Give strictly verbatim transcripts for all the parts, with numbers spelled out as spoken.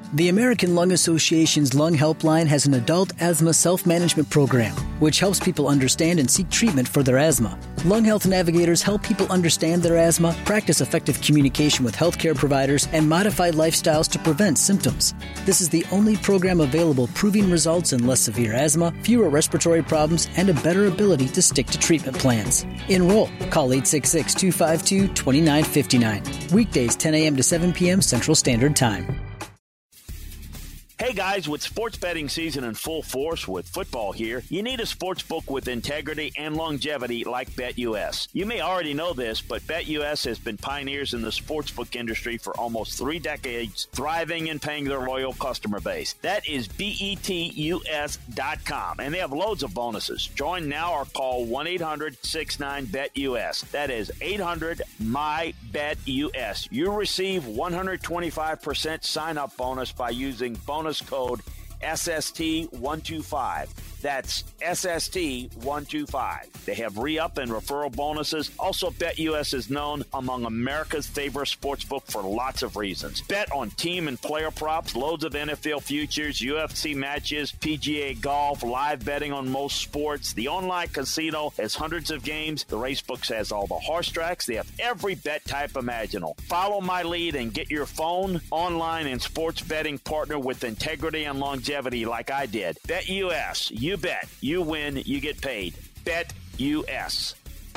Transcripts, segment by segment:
The American Lung Association's Lung Helpline has an adult asthma self-management program, which helps people understand and seek treatment for their asthma. Lung Health Navigators help people understand their asthma, practice effective communication with healthcare providers, and modify lifestyles to prevent symptoms. This is the only program available proving results in less severe asthma, fewer respiratory problems, and a better ability to stick to treatment plans. Enroll. Call eight six six, two five two, two nine five nine. Weekdays ten a.m. to seven p.m. Central Standard Time. Hey guys, with sports betting season in full force with football here, you need a sports book with integrity and longevity like BetUS. You may already know this, but BetUS has been pioneers in the sportsbook industry for almost three decades, thriving and paying their loyal customer base. That is B E T U S dot com, and they have loads of bonuses. Join now or call one eight hundred, six nine, B E T U S. That is eight hundred, M Y, B E T U S. You receive one hundred twenty-five percent sign-up bonus by using bonus code S S T one two five. That's S S T one two five. They have re-up and referral bonuses. Also, BetUS is known among America's favorite sportsbook for lots of reasons. Bet on team and player props, loads of N F L futures, U F C matches, P G A golf, live betting on most sports. The online casino has hundreds of games. The racebooks has all the horse tracks. They have every bet type imaginable. Follow my lead and get your phone, online, and sports betting partner with integrity and longevity like I did. BetUS. You bet. You win. You get paid. BetUS.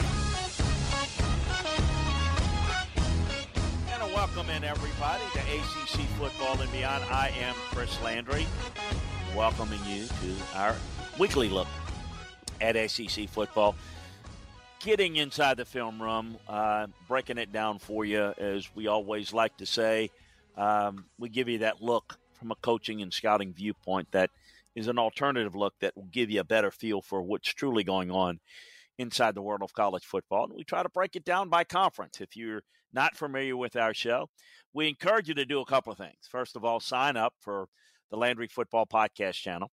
And a welcome in, everybody, to A C C Football and Beyond. I am Chris Landry, welcoming you to our weekly look at A C C football. Getting inside the film room, uh, breaking it down for you, as we always like to say. Um, we give you that look from a coaching and scouting viewpoint that is an alternative look that will give you a better feel for what's truly going on inside the world of college football. And we try to break it down by conference. If you're not familiar with our show, we encourage you to do a couple of things. First of all, sign up for the Landry Football Podcast channel,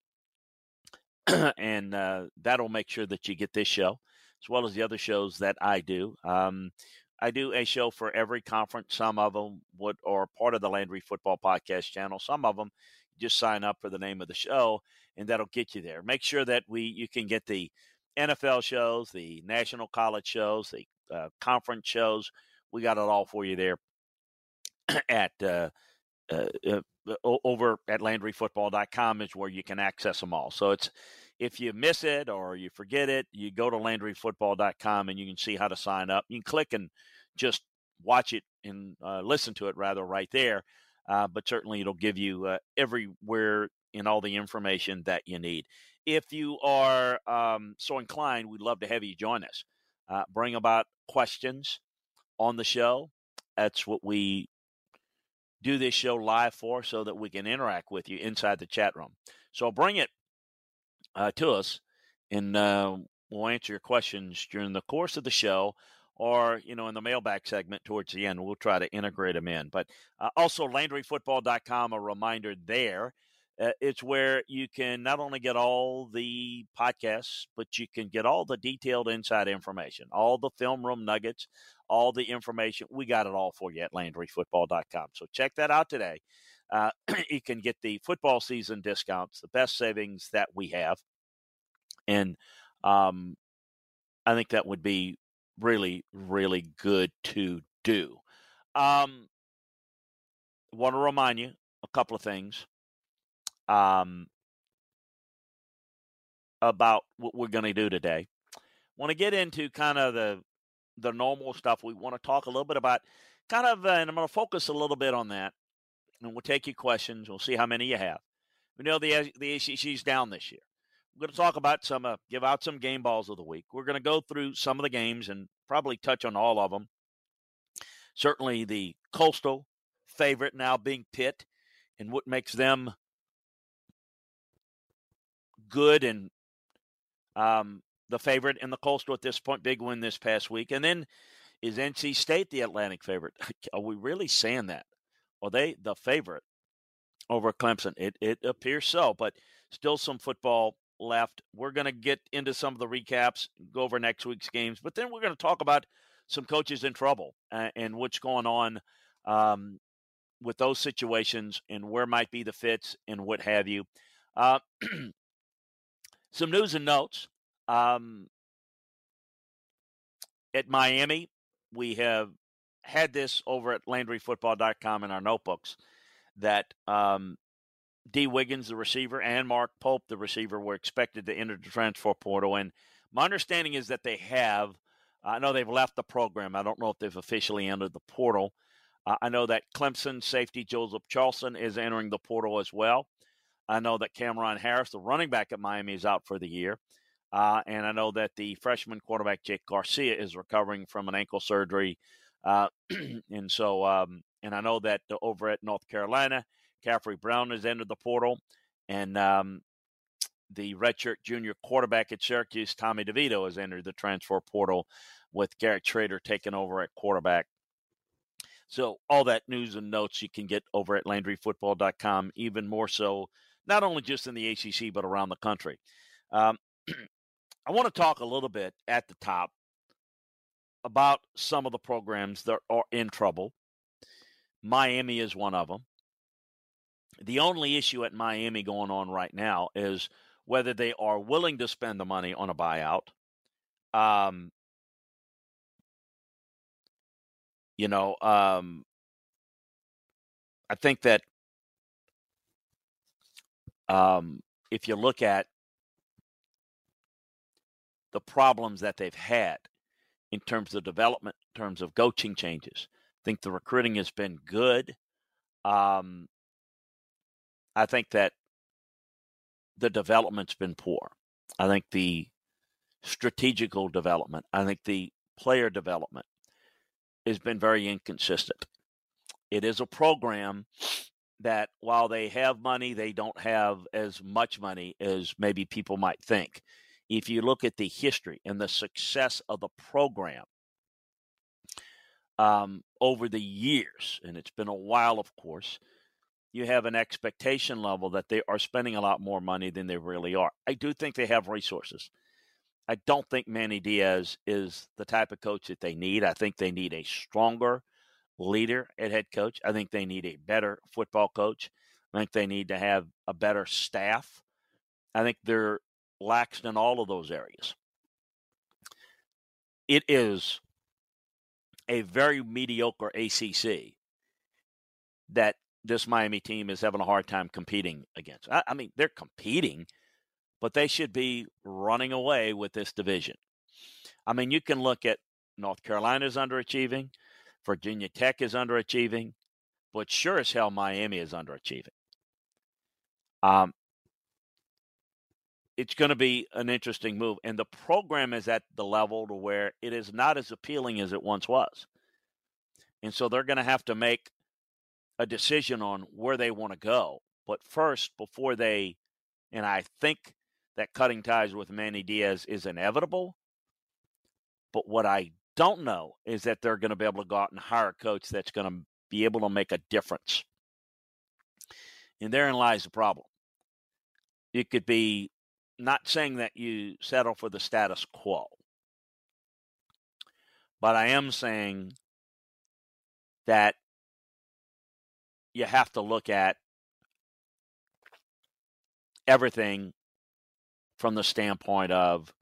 and uh, that'll make sure that you get this show, as well as the other shows that I do. Um, I do a show for every conference. Some of them would are part of the Landry Football Podcast channel. Some of them, just sign up for the name of the show, and that'll get you there. Make sure that we you can get the N F L shows, the national college shows, the uh, conference shows. We got it all for you there at uh, uh, uh, over at Landry Football dot com is where you can access them all. So it's if you miss it or you forget it, you go to Landry Football dot com and you can see how to sign up. You can click and just watch it and uh, listen to it rather right there. Uh, but certainly it'll give you uh, everywhere in all the information that you need. If you are um, so inclined, we'd love to have you join us. Uh, bring about questions on the show. That's what we do this show live for, so that we can interact with you inside the chat room. So bring it uh, to us, and uh, we'll answer your questions during the course of the show, or, you know, in the mailbag segment towards the end. We'll try to integrate them in. But uh, also Landry Football dot com, a reminder there. Uh, it's where you can not only get all the podcasts, but you can get all the detailed inside information, all the film room nuggets, all the information. We got it all for you at Landry Football dot com. So check that out today. Uh, you can get the football season discounts, the best savings that we have. And um, I think that would be really, really good to do. Um, want to remind you a couple of things um, about what we're going to do today. Want to get into kind of the the normal stuff. We want to talk a little bit about kind of, uh, and I'm going to focus a little bit on that. And we'll take your questions. We'll see how many you have. We know the the A C C's down this year. We're going to talk about some, uh, give out some game balls of the week. We're going to go through some of the games and probably touch on all of them. Certainly the Coastal favorite now being Pitt, and what makes them good, and um, the favorite in the Coastal at this point, big win this past week. And then is N C State the Atlantic favorite? Are we really saying that? Are they the favorite over Clemson? It, it appears so, but still some football left. We're going to get into some of the recaps, go over next week's games, but then we're going to talk about some coaches in trouble uh, and what's going on um, with those situations and where might be the fits and what have you. Uh, some news and notes. Um, at Miami, we have had this over at Landry Football dot com in our notebooks that um, D. Wiggins, the receiver, and Mark Pope, the receiver, were expected to enter the transfer portal. And my understanding is that they have. I know they've left the program. I don't know if they've officially entered the portal. Uh, I know that Clemson safety Joseph Charleston is entering the portal as well. I know that Cameron Harris, the running back at Miami, is out for the year. Uh, and I know that the freshman quarterback Jake Garcia is recovering from an ankle surgery. Uh, and so, um, and I know that over at North Carolina, Caffrey Brown has entered the portal. And um, the redshirt junior quarterback at Syracuse, Tommy DeVito, has entered the transfer portal with Garrett Schrader taking over at quarterback. So all that news and notes you can get over at Landry Football dot com, even more so, not only just in the A C C, but around the country. Um, I want to talk a little bit at the top about some of the programs that are in trouble. Miami is one of them. The only issue at Miami going on right now is whether they are willing to spend the money on a buyout. Um, you know, um, I think that um, if you look at the problems that they've had in terms of development, in terms of coaching changes, I think the recruiting has been good. Um, I think that the development's been poor. I think the strategical development, I think the player development has been very inconsistent. It is a program that while they have money, they don't have as much money as maybe people might think. If you look at the history and the success of the program um, over the years, and it's been a while, of course, you have an expectation level that they are spending a lot more money than they really are. I do think they have resources. I don't think Manny Diaz is the type of coach that they need. I think they need a stronger leader at head coach. I think they need a better football coach. I think they need to have a better staff. I think they're lax in all of those areas. It is a very mediocre A C C that this Miami team is having a hard time competing against. I, I mean, they're competing, but they should be running away with this division. I mean, you can look at North Carolina is underachieving, Virginia Tech is underachieving, but sure as hell Miami is underachieving. Um, it's going to be an interesting move, and the program is at the level to where it is not as appealing as it once was. And so they're going to have to make a decision on where they want to go. But first, before they, and I think that cutting ties with Manny Diaz is inevitable, but what I don't know is that they're going to be able to go out and hire a coach that's going to be able to make a difference. And therein lies the problem. It could be not saying that you settle for the status quo, but I am saying that you have to look at everything from the standpoint of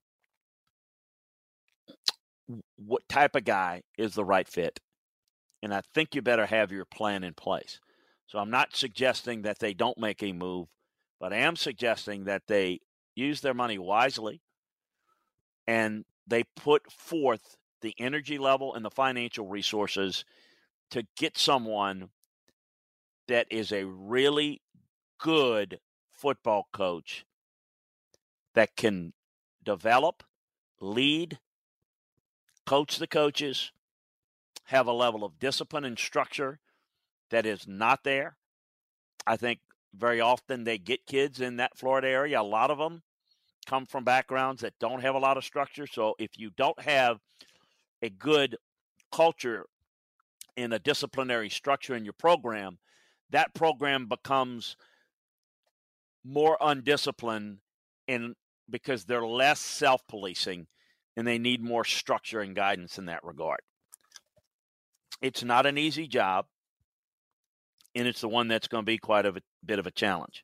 what type of guy is the right fit. And I think you better have your plan in place. So I'm not suggesting that they don't make a move, but I am suggesting that they use their money wisely and they put forth the energy level and the financial resources to get someone that is a really good football coach that can develop, lead, coach the coaches, have a level of discipline and structure that is not there. I think very often they get kids in that Florida area. A lot of them come from backgrounds that don't have a lot of structure. So if you don't have a good culture and a disciplinary structure in your program, that program becomes more undisciplined and because they're less self-policing and they need more structure and guidance in that regard. It's not an easy job. and it's the one that's going to be quite a bit of a challenge.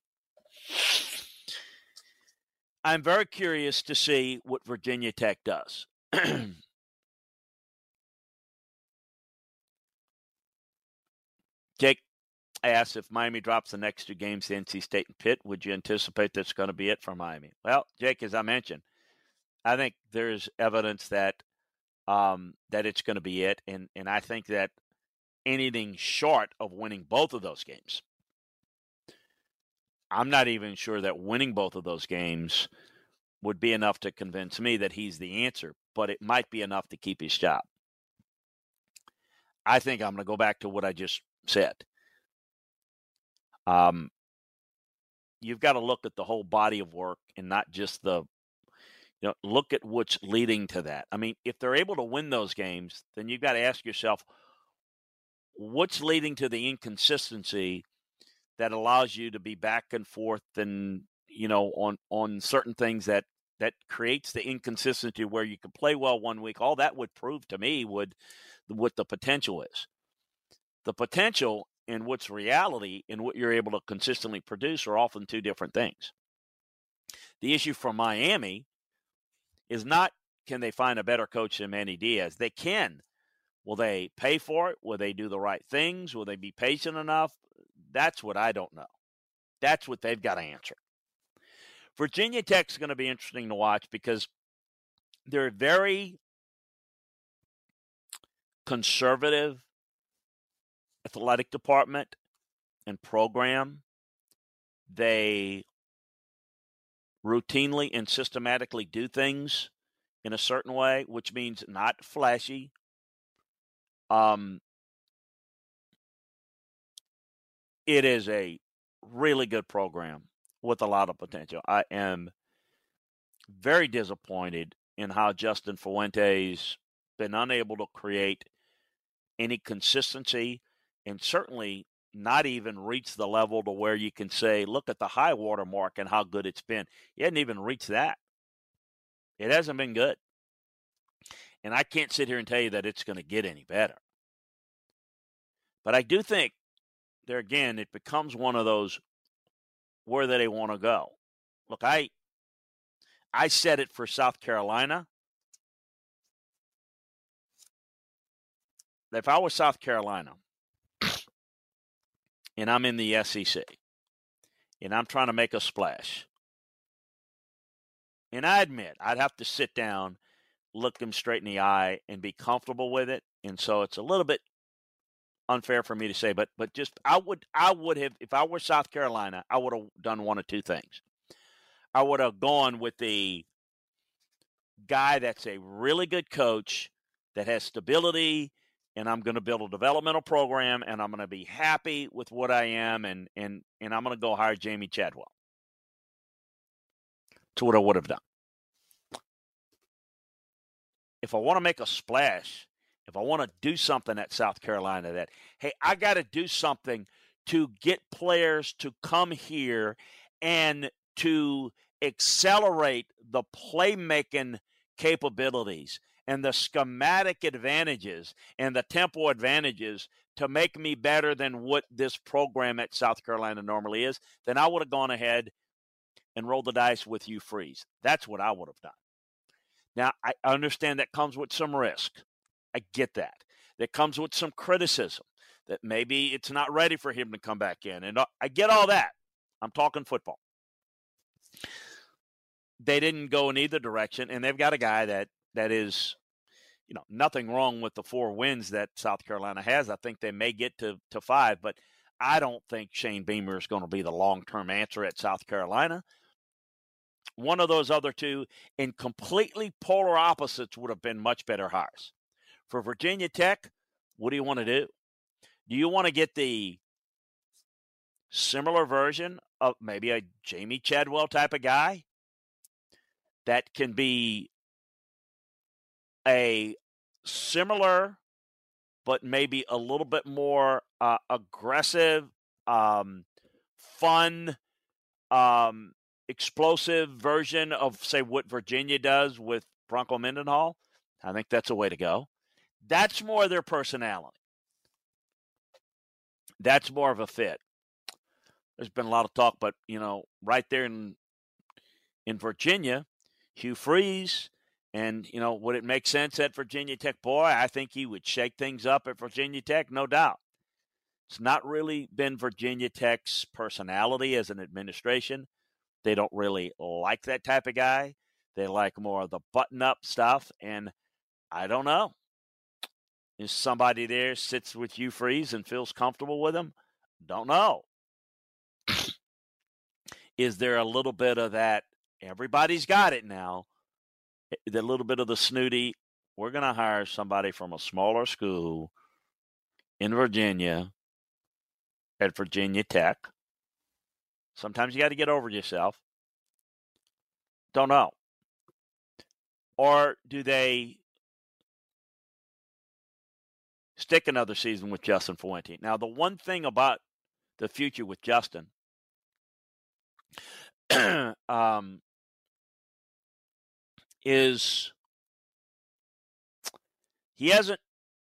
I'm very curious to see what Virginia Tech does. Jake asks, if Miami drops the next two games to N C State and Pitt, would you anticipate that's going to be it for Miami? Well, Jake, as I mentioned, I think there's evidence that um, that it's going to be it, and and I think that anything short of winning both of those games, I'm not even sure that winning both of those games would be enough to convince me that he's the answer, but it might be enough to keep his job. I think I'm going to go back to what I just said. Um, you've got to look at the whole body of work and not just the, you know, look at what's leading to that. I mean, if they're able to win those games, then you've got to ask yourself, what's leading to the inconsistency that allows you to be back and forth and, you know, on, on certain things that, that creates the inconsistency where you can play well one week. All that would prove to me would what the potential is. The potential and what's reality and what you're able to consistently produce are often two different things. The issue for Miami is not, can they find a better coach than Manny Diaz? They can. Will they pay for it? Will they do the right things? Will they be patient enough? That's what I don't know. That's what they've got to answer. Virginia Tech's going to be interesting to watch because they're very conservative athletic department and program. They routinely and systematically do things in a certain way, which means not flashy. Um, it is a really good program with a lot of potential. I am very disappointed in how Justin Fuente's been unable to create any consistency and certainly not even reach the level to where you can say, look at the high water mark and how good it's been. He hadn't even reached that. It hasn't been good. And I can't sit here and tell you that it's going to get any better. But I do think there again, it becomes one of those where they want to go. Look, I I said it for South Carolina. If I was South Carolina and I'm in the S E C and I'm trying to make a splash, and I admit I'd have to sit down, look them straight in the eye, and be comfortable with it. And so it's a little bit unfair for me to say, but but just I would I would have, if I were South Carolina, I would have done one of two things. I would have gone with the guy that's a really good coach that has stability, and I'm going to build a developmental program, and I'm going to be happy with what I am, and and and I'm going to go hire Jamie Chadwell. That's what I would have done. If I want to make a splash, if I want to do something at South Carolina that, hey, I got to do something to get players to come here and to accelerate the playmaking capabilities and the schematic advantages and the tempo advantages to make me better than what this program at South Carolina normally is, then I would have gone ahead and rolled the dice with Hugh Freeze. That's what I would have done. Now, I understand that comes with some risk. I get that. That comes with some criticism that maybe it's not ready for him to come back in. And I get all that. I'm talking football. They didn't go in either direction, and they've got a guy that, that is, you know, nothing wrong with the four wins that South Carolina has. I think they may get to, to five, but I don't think Shane Beamer is going to be the long-term answer at South Carolina. One of those other two in completely polar opposites would have been much better hires. For Virginia Tech, what do you want to do? Do you want to get the similar version of maybe a Jamie Chadwell type of guy that can be a similar but maybe a little bit more uh, aggressive, um, fun, um, explosive version of, say, what Virginia does with Bronco Mendenhall? I think that's a way to go. That's more their personality. That's more of a fit. There's been a lot of talk, but, you know, right there in in Virginia, Hugh Freeze, and, you know, would it make sense at Virginia Tech? Boy, I think he would shake things up at Virginia Tech, no doubt. It's not really been Virginia Tech's personality as an administration. They don't really like that type of guy. They like more of the button-up stuff, and I don't know. Is somebody there sits with Hugh Freeze and feels comfortable with him? Don't know. Is there a little bit of that? Everybody's got it now. The little bit of the snooty, we're going to hire somebody from a smaller school in Virginia at Virginia Tech. Sometimes you got to get over yourself. Don't know. Or do they stick another season with Justin Fuente? Now, the one thing about the future with Justin um, is he hasn't,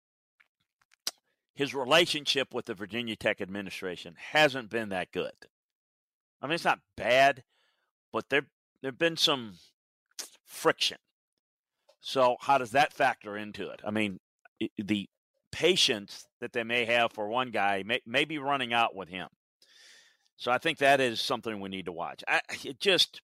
his relationship with the Virginia Tech administration hasn't been that good. I mean, it's not bad, but there there have been some friction. So how does that factor into it? I mean, it, the patience that they may have for one guy may, may be running out with him. So I think that is something we need to watch. I, it just,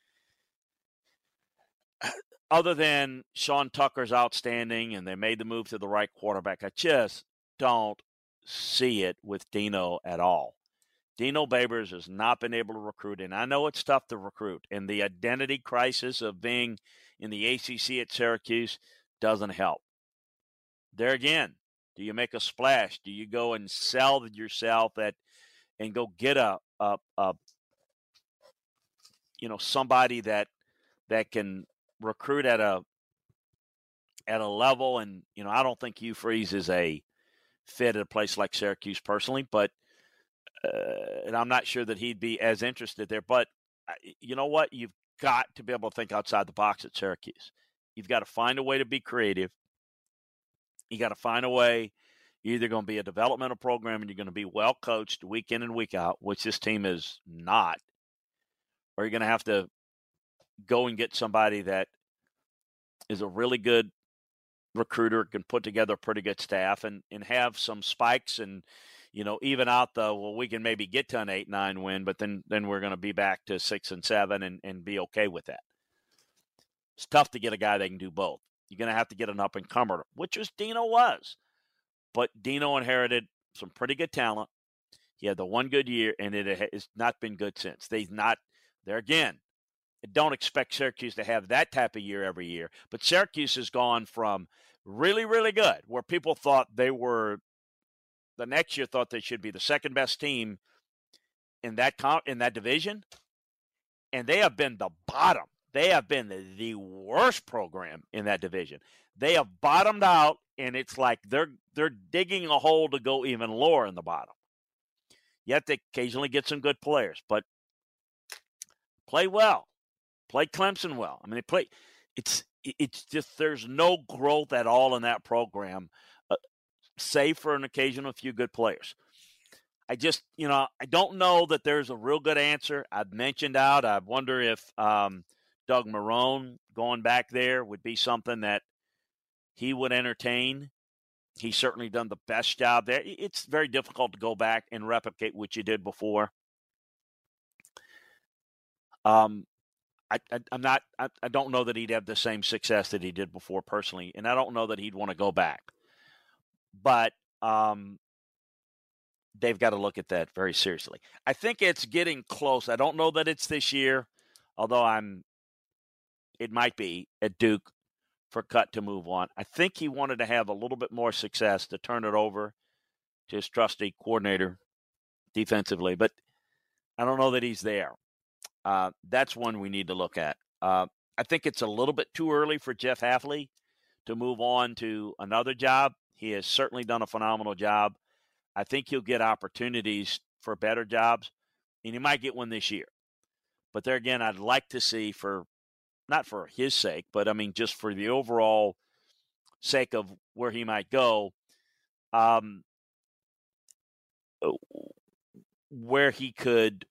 other than Sean Tucker's outstanding and they made the move to the right quarterback, I just don't see it with Dino at all. Dino Babers has not been able to recruit, and I know it's tough to recruit, and the identity crisis of being in the A C C at Syracuse doesn't help. There again, do you make a splash? Do you go and sell yourself at and go get a, a, a you know, somebody that that can recruit at a at a level? And, you know, I don't think Hugh Freeze is a fit at a place like Syracuse personally, but uh, and I'm not sure that he'd be as interested there. But you know what? You've got to be able to think outside the box at Syracuse. You've got to find a way to be creative. You got to find a way. You're either going to be a developmental program and you're going to be well coached week in and week out, which this team is not, or you're going to have to go and get somebody that is a really good recruiter, can put together a pretty good staff, and, and have some spikes and, you know, even out the, well, we can maybe get to an eight, nine win, but then, then we're going to be back to six and seven and, and be okay with that. It's tough to get a guy that can do both. You're going to have to get an up-and-comer, which was Dino was. But Dino inherited some pretty good talent. He had the one good year, and it has not been good since. They've not, there again, don't expect Syracuse to have that type of year every year. But Syracuse has gone from really, really good, where people thought they were, the next year thought they should be the second best team in that comp, in that division, and they have been the bottom. They have been the, the worst program in that division. They have bottomed out, and it's like they're they're digging a hole to go even lower in the bottom. Yet they occasionally get some good players, but play well, play Clemson well. I mean, they play. It's it's just there's no growth at all in that program, uh, save for an occasional few good players. I just, you know, I don't know that there's a real good answer. I've mentioned out. I wonder if um, Doug Marrone going back there would be something that he would entertain. He's certainly done the best job there. It's very difficult to go back and replicate what you did before. Um, I, I, I'm not. I, I don't know that he'd have the same success that he did before personally, and I don't know that he'd want to go back. But um, they've got to look at that very seriously. I think it's getting close. I don't know that it's this year, although I'm. It might be at Duke for Cut to move on. I think he wanted to have a little bit more success to turn it over to his trusty coordinator defensively, but I don't know that he's there. Uh, that's one we need to look at. Uh, I think it's a little bit too early for Jeff Hafley to move on to another job. He has certainly done a phenomenal job. I think he'll get opportunities for better jobs, and he might get one this year. But there again, I'd like to see, for not for his sake, but I mean just for the overall sake of where he might go, um, where he could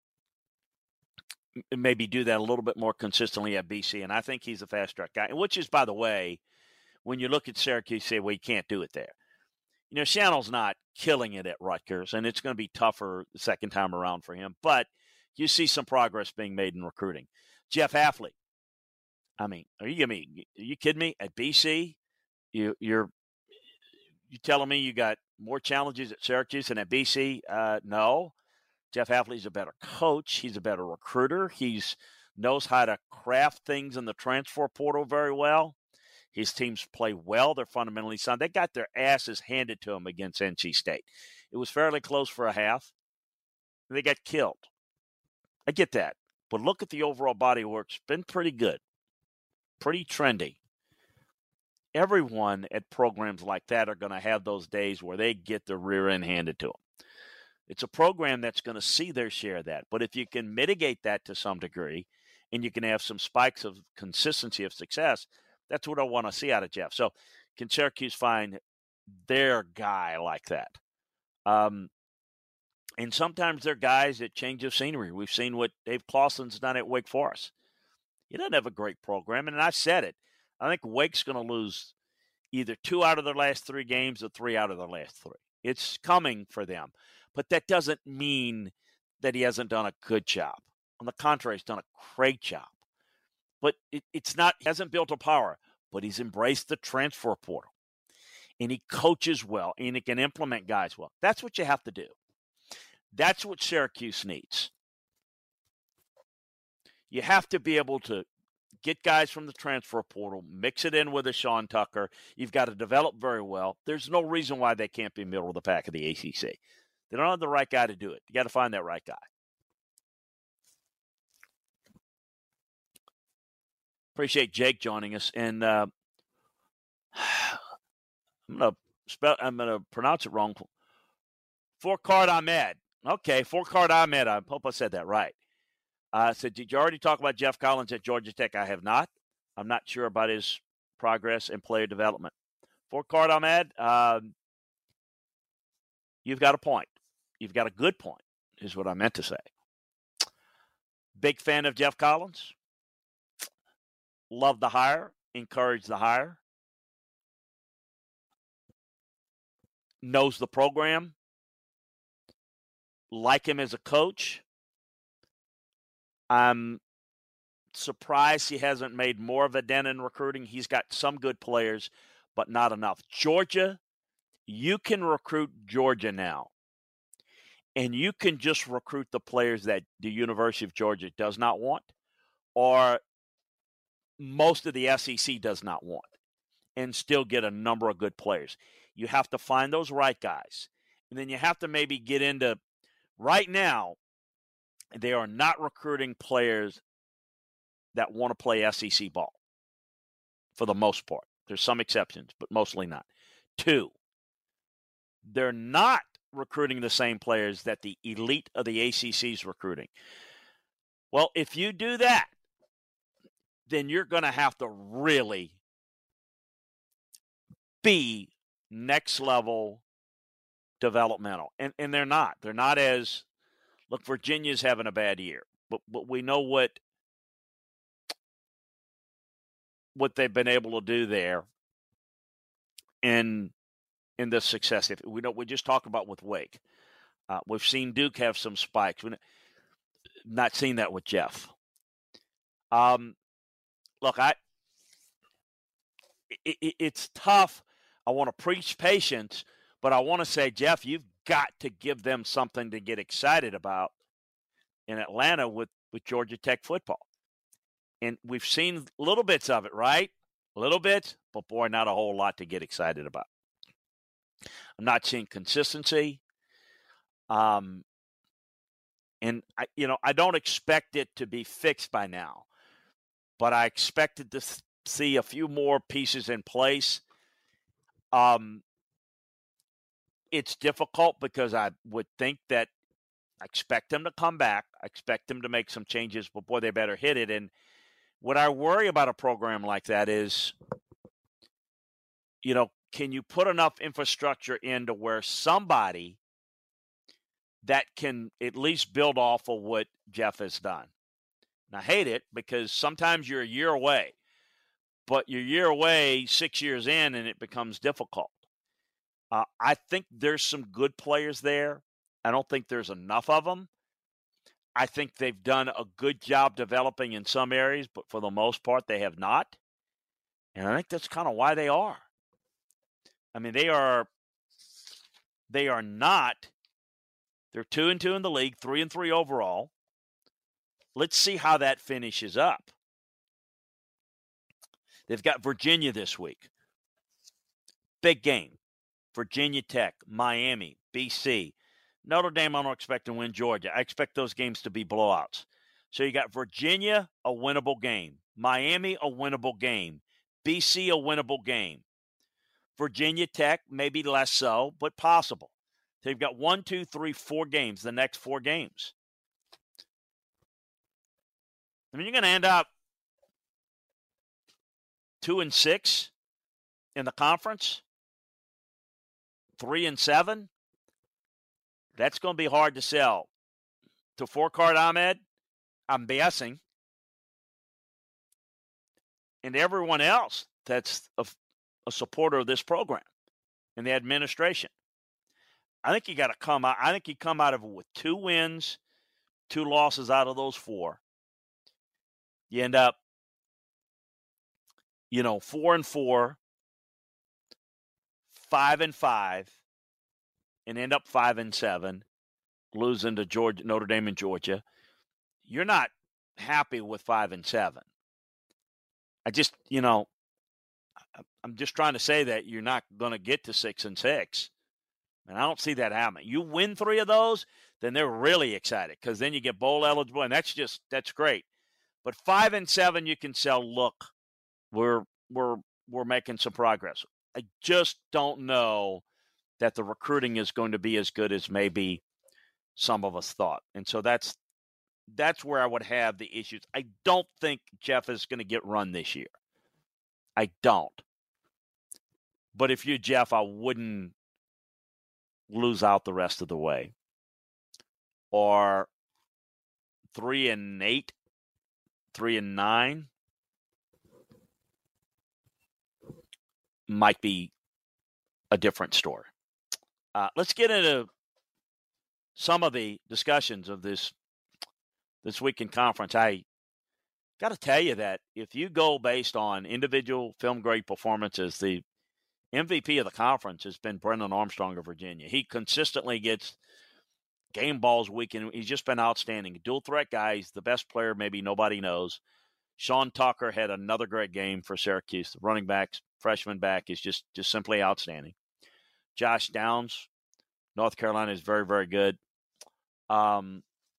maybe do that a little bit more consistently at B C, and I think he's a fast-track guy, which is, by the way, when you look at Syracuse, you say, well, you can't do it there. You know, Shannell's not killing it at Rutgers, and it's going to be tougher the second time around for him, but you see some progress being made in recruiting. Jeff Hafley, I mean, are you, me, are you kidding me? At B C, you, you're you telling me you got more challenges at Syracuse than at B C? Uh, no. Jeff Hafley's a better coach. He's a better recruiter. He knows how to craft things in the transfer portal very well. His teams play well. They're fundamentally sound. They got their asses handed to them against N C State. It was fairly close for a half. They got killed. I get that. But look at the overall body of work. It's been pretty good. Pretty trendy. Everyone at programs like that are going to have those days where they get the rear end handed to them. It's a program that's going to see their share of that. But if you can mitigate that to some degree and you can have some spikes of consistency of success, that's what I want to see out of Jeff. So can Syracuse find their guy like that? Um, and sometimes they're guys that change of scenery. We've seen what Dave Clawson's done at Wake Forest. He doesn't have a great program, and I said it. I think Wake's going to lose either two out of their last three games or three out of their last three. It's coming for them. But that doesn't mean that he hasn't done a good job. On the contrary, he's done a great job. But it, it's not, he hasn't built a power, but he's embraced the transfer portal. And he coaches well, and he can implement guys well. That's what you have to do. That's what Syracuse needs. You have to be able to get guys from the transfer portal, mix it in with a Sean Tucker. You've got to develop very well. There's no reason why they can't be middle of the pack of the A C C. They don't have the right guy to do it. You got to find that right guy. Appreciate Jake joining us, and uh, I'm gonna spell. I'm gonna pronounce it wrong. Fourcade Ahmed. Okay, Fourcade Ahmed. I hope I said that right. I uh, said, did you already talk about Jeff Collins at Georgia Tech? I have not. I'm not sure about his progress and player development. Fourcade Ahmed, um, you've got a point. You've got a good point, is what I meant to say. Big fan of Jeff Collins. Love the hire. Encourage the hire. Knows the program. Like him as a coach. I'm surprised he hasn't made more of a dent in recruiting. He's got some good players, but not enough. Georgia, you can recruit Georgia now. And you can just recruit the players that the University of Georgia does not want, or most of the S E C does not want, and still get a number of good players. You have to find those right guys. And then you have to maybe get into, right now, they are not recruiting players that want to play S E C ball for the most part. There's some exceptions, but mostly not. Two, they're not recruiting the same players that the elite of the A C C is recruiting. Well, if you do that, then you're going to have to really be next level developmental. And and they're not. They're not as, look, Virginia's having a bad year. But but we know what what they've been able to do there in in the success. If we know, we just talked about with Wake. Uh, we've seen Duke have some spikes. We've not seen that with Jeff. Um, look, I it, it, it's tough. I want to preach patience, but I want to say, Jeff, you've got to give them something to get excited about in Atlanta with, with Georgia Tech football. And we've seen little bits of it, right? Little bits, but boy, not a whole lot to get excited about. I'm not seeing consistency. Um, and, I, you know, I don't expect it to be fixed by now, but I expected to see a few more pieces in place. Um, it's difficult because I would think that I expect them to come back. I expect them to make some changes, but boy, they better hit it. And what I worry about a program like that is, you know, can you put enough infrastructure into where somebody that can at least build off of what Jeff has done. And I hate it because sometimes you're a year away, but you're a year away six years in and it becomes difficult. Uh, I think there's some good players there. I don't think there's enough of them. I think they've done a good job developing in some areas, but for the most part, they have not. And I think that's kind of why they are. I mean, they are they are not. They're two and two in the league, three and three overall. Let's see how that finishes up. They've got Virginia this week. Big game. Virginia Tech, Miami, B C. Notre Dame, I don't expect to win Georgia. I expect those games to be blowouts. So you got Virginia, a winnable game. Miami, a winnable game. B C, a winnable game. Virginia Tech, maybe less so, but possible. So you've got one, two, three, four games, the next four games. I mean, you're going to end up two and six in the conference, three and seven. That's going to be hard to sell. To Four-Card Ahmed, I'm guessing, and everyone else that's a, a supporter of this program and the administration. I think you got to come out. I think you come out of it with two wins, two losses out of those four. You end up, you know, four and four, five and five, and end up five and seven, losing to Georgia, Notre Dame and Georgia. You're not happy with five and seven. I just, you know, I'm just trying to say that you're not going to get to six and six. And I don't see that happening. You win three of those, then they're really excited because then you get bowl eligible, and that's just that's great. But five and seven, you can sell. Look, we're we're we're making some progress. I just don't know that the recruiting is going to be as good as maybe some of us thought, and so that's that's where I would have the issues. I don't think Jeff is going to get run this year. I don't. But if you're Jeff, I wouldn't lose out the rest of the way. Or three and eight, three and nine might be a different story. Uh, let's get into some of the discussions of this this week in conference. I got to tell you that if you go based on individual film grade performances, the M V P of the conference has been Brennan Armstrong of Virginia. He consistently gets game balls week in. He's just been outstanding. Dual threat guy. He's the best player maybe nobody knows. Sean Tucker had another great game for Syracuse. The running back, freshman back, is just, just simply outstanding. Josh Downs, North Carolina, is very, very good. Um,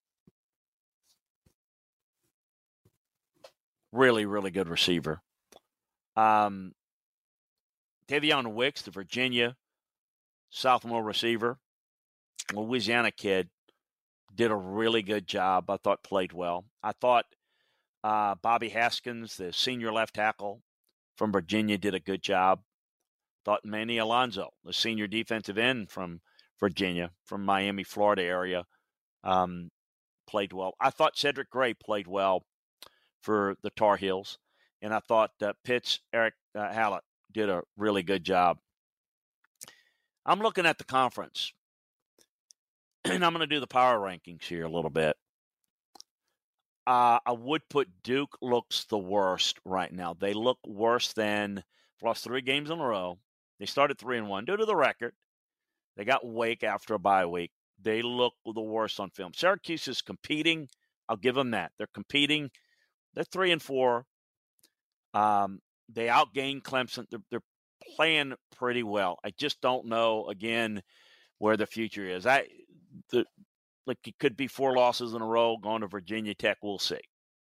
really, really good receiver. Um, Tavion Wicks, the Virginia sophomore receiver, Louisiana kid, did a really good job. I thought played well. I thought uh, Bobby Haskins, the senior left tackle from Virginia, did a good job. Thought Manny Alonso, the senior defensive end from Virginia, from Miami, Florida area, um, played well. I thought Cedric Gray played well for the Tar Heels. And I thought uh, Pitt's Eric uh, Hallett did a really good job. I'm looking at the conference, and I'm going to do the power rankings here a little bit. Uh, I would put Duke looks the worst right now. They look worse than lost three games in a row. They started three and one due to the record. They got Wake after a bye week. They look the worst on film. Syracuse is competing. I'll give them that. They're competing. They're three and four. Um, they outgained Clemson. They're, they're playing pretty well. I just don't know, again, where the future is. I the like it could be four losses in a row going to Virginia Tech. We'll see.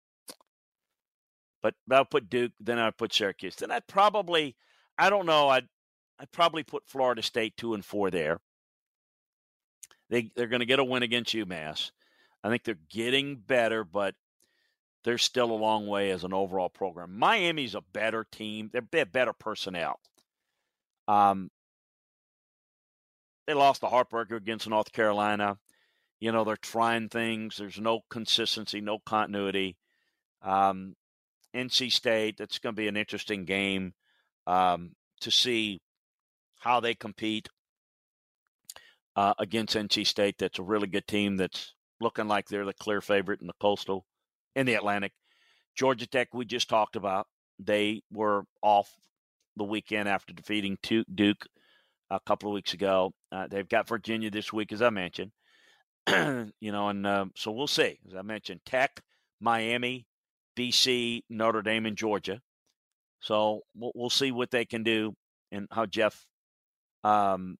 But I'll put Duke, then I'd put Syracuse. Then I'd probably, I don't know, I'd I'd probably put Florida State two and four there. They they're going to get a win against UMass. I think they're getting better, but they're still a long way as an overall program. Miami's a better team. They're, they have better personnel. Um, they lost the heartbreaker against North Carolina. You know, they're trying things. There's no consistency, no continuity. Um, N C State, that's going to be an interesting game um, to see how they compete uh, against N C State. That's a really good team that's looking like they're the clear favorite in the Coastal, in the Atlantic. Georgia Tech, we just talked about. They were off the weekend after defeating Duke a couple of weeks ago. Uh, they've got Virginia this week, as I mentioned. you know, and uh, so we'll see. As I mentioned, Tech, Miami, B C, Notre Dame, and Georgia. So we'll, we'll see what they can do and how Jeff um,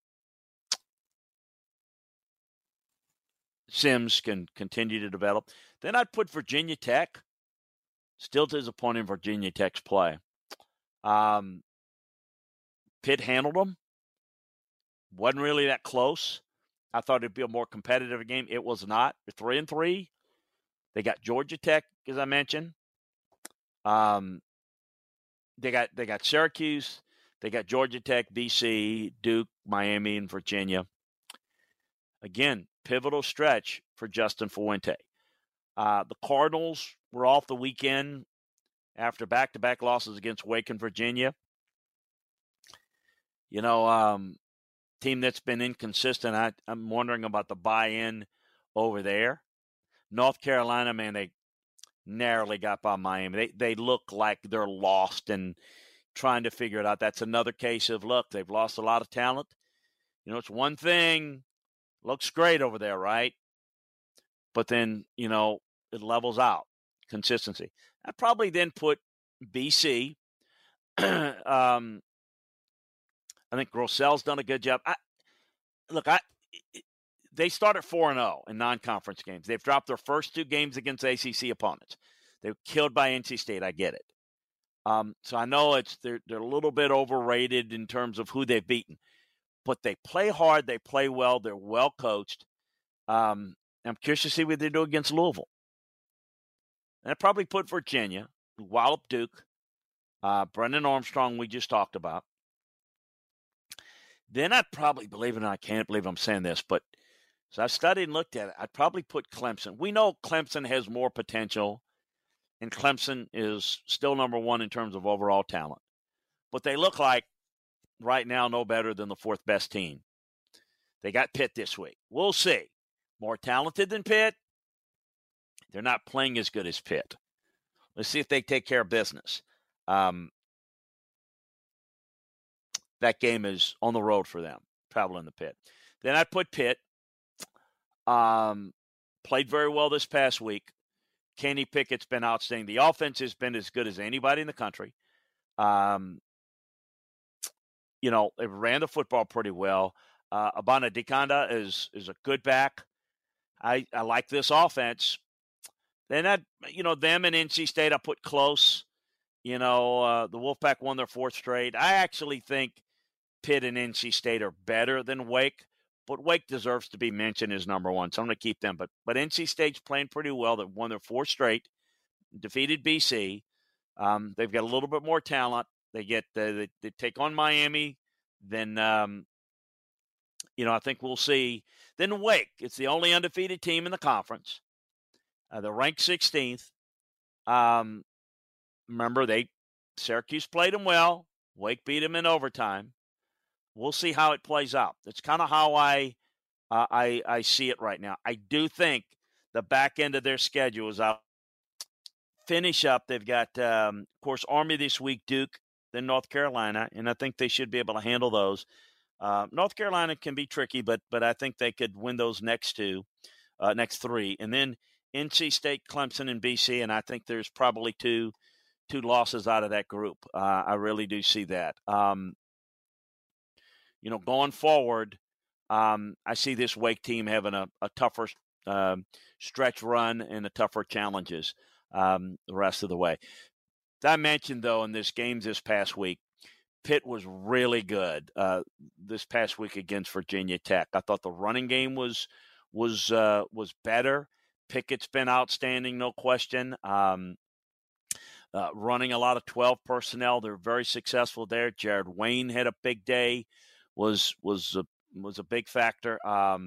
Sims can continue to develop. Then I'd put Virginia Tech. Still disappointing Virginia Tech's play. Um, Pitt handled them. Wasn't really that close. I thought it'd be a more competitive game. It was not. They're three and three. They got Georgia Tech, as I mentioned. Um, they got they got Syracuse. They got Georgia Tech, B C, Duke, Miami, and Virginia. Again, pivotal stretch for Justin Fuente. Uh, the Cardinals were off the weekend after back-to-back losses against Wake and Virginia. You know, um, team that's been inconsistent. I, I'm wondering about the buy-in over there. North Carolina, man, they narrowly got by Miami. They they look like they're lost and trying to figure it out. That's another case of, look, they've lost a lot of talent. You know, it's one thing, looks great over there, right? But then, you know, it levels out. Consistency. I'd probably then put B C. um, I think Grossel's done a good job. I, look, I they started four and oh in non-conference games. They've dropped their first two games against A C C opponents. They were killed by N C State. I get it. Um, so I know it's they're they're a little bit overrated in terms of who they've beaten, but they play hard. They play well. They're well coached. Um, I'm curious to see what they do against Louisville. And I'd probably put Virginia, Wallop Duke, uh, Brendan Armstrong we just talked about. Then I'd probably, believe it or not, I can't believe I'm saying this, but so I've studied and looked at it. I'd probably put Clemson. We know Clemson has more potential, and Clemson is still number one in terms of overall talent. But they look like, right now, no better than the fourth best team. They got Pitt this week. We'll see. More talented than Pitt. They're not playing as good as Pitt. Let's see if they take care of business. Um, that game is on the road for them, traveling to Pitt. Then I put Pitt. Um, played very well this past week. Kenny Pickett's been outstanding. The offense has been as good as anybody in the country. Um, you know, they ran the football pretty well. Uh, Abana Dikanda is is a good back. I, I like this offense. Then, I, you know, them and N C State I put close. You know, uh, the Wolfpack won their fourth straight. I actually think Pitt and N C State are better than Wake, but Wake deserves to be mentioned as number one, so I'm going to keep them. But but N C State's playing pretty well. They've won their fourth straight, defeated B C. Um, they've got a little bit more talent. They get uh, they, they take on Miami. Then, um, you know, I think we'll see. Then Wake, it's the only undefeated team in the conference. Uh, they're ranked sixteenth. Um, remember, they Syracuse played them well. Wake beat them in overtime. We'll see how it plays out. That's kind of how I, uh, I I see it right now. I do think the back end of their schedule is out. Finish up. They've got, um, of course, Army this week, Duke, then North Carolina, and I think they should be able to handle those. Uh, North Carolina can be tricky, but but I think they could win those next two, uh, next three, and then N C State, Clemson, and B C, and I think there's probably two two losses out of that group. Uh, I really do see that. Um, you know, going forward, um, I see this Wake team having a, a tougher uh, stretch run and a tougher challenges um, the rest of the way. As I mentioned, though, in this games this past week, Pitt was really good uh, this past week against Virginia Tech. I thought the running game was was uh, was better. Pickett's been outstanding, no question. Um, uh, running a lot of twelve personnel, they're very successful there. Jared Wayne had a big day, was was a, was a big factor. Um,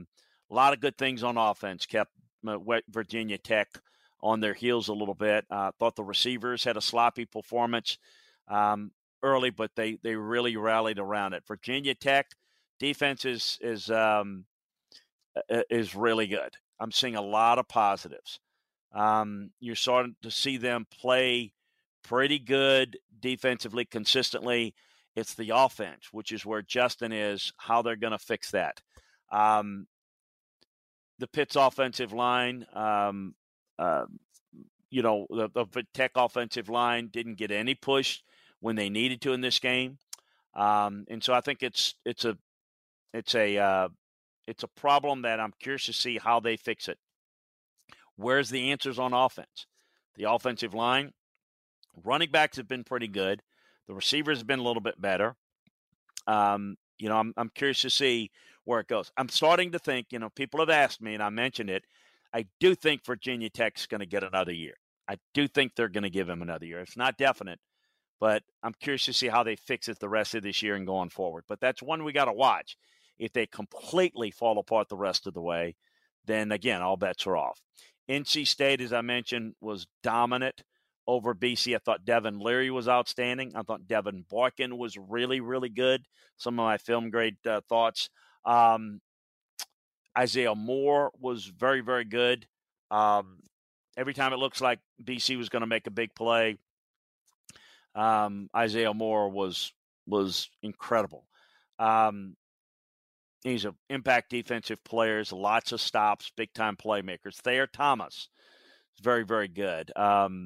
A lot of good things on offense kept Virginia Tech on their heels a little bit. I uh, thought the receivers had a sloppy performance um, early, but they, they really rallied around it. Virginia Tech defense is is um, is really good. I'm seeing a lot of positives. Um, you're starting to see them play pretty good defensively, consistently. It's the offense, which is where Justin is, how they're going to fix that. Um, the Pitt's offensive line, um, uh, you know, the, the Tech offensive line didn't get any push when they needed to in this game, um, and so I think it's it's a it's a uh, it's a problem that I'm curious to see how they fix it. Where's the answers on offense? The offensive line, running backs have been pretty good. The receivers have been a little bit better. Um, you know, I'm I'm curious to see where it goes. I'm starting to think, you know, people have asked me, and I mentioned it, I do think Virginia Tech's going to get another year. I do think they're going to give him another year. It's not definite, but I'm curious to see how they fix it the rest of this year and going forward. But that's one we got to watch. If they completely fall apart the rest of the way, then, again, all bets are off. N C State, as I mentioned, was dominant over B C. I thought Devin Leary was outstanding. I thought Devin Boykin was really, really good. Some of my film grade uh, thoughts. Um, Isaiah Moore was very, very good. Um, every time it looks like B C was going to make a big play, um, Isaiah Moore was was incredible. Um, he's an impact defensive player, lots of stops, big-time playmakers. Thayer Thomas is very, very good. Um,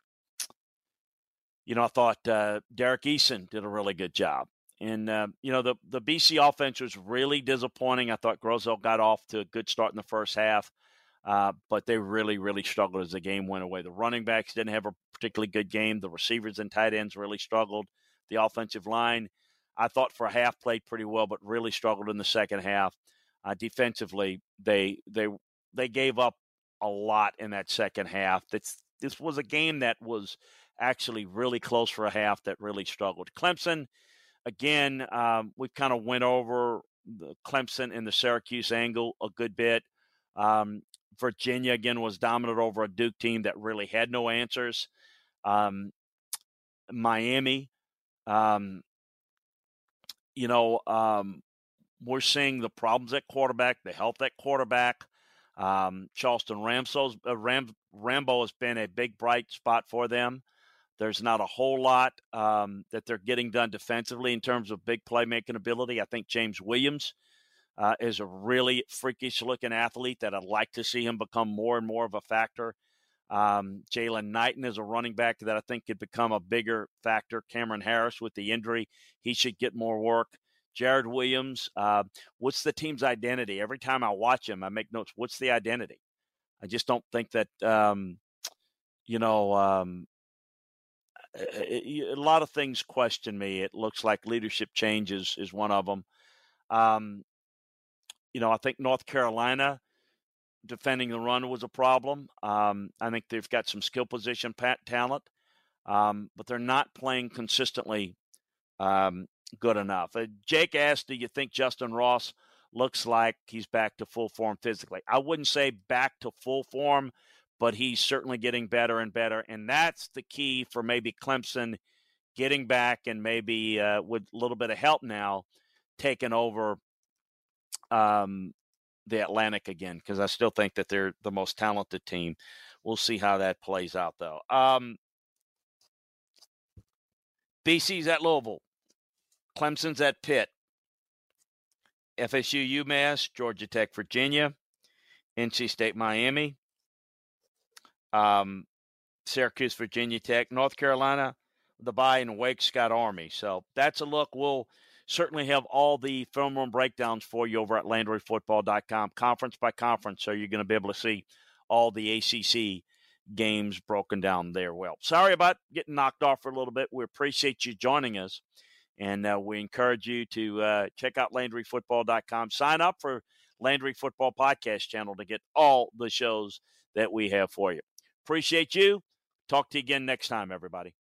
you know, I thought uh, Derek Eason did a really good job. And, uh, you know, the, the B C offense was really disappointing. I thought Grosel got off to a good start in the first half, uh, but they really, really struggled as the game went away. The running backs didn't have a particularly good game. The receivers and tight ends really struggled. The offensive line, I thought for a half played pretty well, but really struggled in the second half. Uh, defensively, they they they gave up a lot in that second half. This, this was a game that was actually really close for a half that really struggled. Clemson, again, um, we kind of went over the Clemson and the Syracuse angle a good bit. Um, Virginia, again, was dominant over a Duke team that really had no answers. Um, Miami, um, you know, um, we're seeing the problems at quarterback, the health at quarterback. Um, Charleston Ramso's, uh, Ram, Rambo has been a big bright spot for them. There's not a whole lot um, that they're getting done defensively in terms of big playmaking ability. I think James Williams uh, is a really freakish-looking athlete that I'd like to see him become more and more of a factor. Um, Jalen Knighton is a running back that I think could become a bigger factor. Cameron Harris with the injury, he should get more work. Jared Williams, uh, what's the team's identity? Every time I watch him, I make notes. What's the identity? I just don't think that, um, you know, um, a lot of things question me. It looks like leadership changes is one of them. Um, you know, I think North Carolina defending the run was a problem. Um, I think they've got some skill position talent, um, but they're not playing consistently um, good enough. Uh, Jake asked, do you think Justin Ross looks like he's back to full form physically? I wouldn't say back to full form, but he's certainly getting better and better. And that's the key for maybe Clemson getting back and maybe uh, with a little bit of help now taking over um, the Atlantic again, because I still think that they're the most talented team. We'll see how that plays out, though. Um, B C's at Louisville. Clemson's at Pitt. F S U, UMass, Georgia Tech, Virginia, N C State, Miami, um, Syracuse, Virginia Tech, North Carolina, the bye, and Wake, Scott Army. So that's a look. We'll certainly have all the film room breakdowns for you over at Landry Football dot com, conference by conference, so you're going to be able to see all the A C C games broken down there. Well, sorry about getting knocked off for a little bit. We appreciate you joining us, and uh, we encourage you to uh, check out Landry Football dot com. Sign up for Landry Football Podcast channel to get all the shows that we have for you. Appreciate you. Talk to you again next time, everybody.